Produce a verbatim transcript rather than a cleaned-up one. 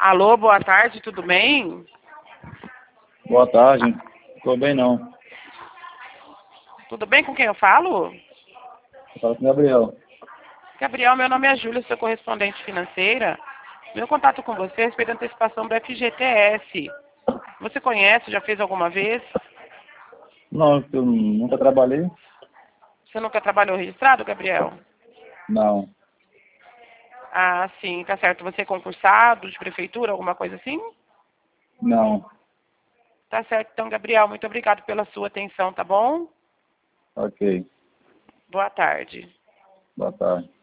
Alô, boa tarde, tudo bem? Boa tarde. Tô bem não. Tudo bem com quem eu falo? Eu falo com o Gabriel. Gabriel, meu nome é Júlia, sou correspondente financeira. Meu contato com você é a respeito da antecipação do F G T S. Você conhece, já fez alguma vez? Não, eu nunca trabalhei. Você nunca trabalhou registrado, Gabriel? Não. Ah, sim, tá certo. Você é concursado de prefeitura, alguma coisa assim? Não. Tá certo, então, Gabriel, muito obrigado pela sua atenção, tá bom? Ok. Boa tarde. Boa tarde.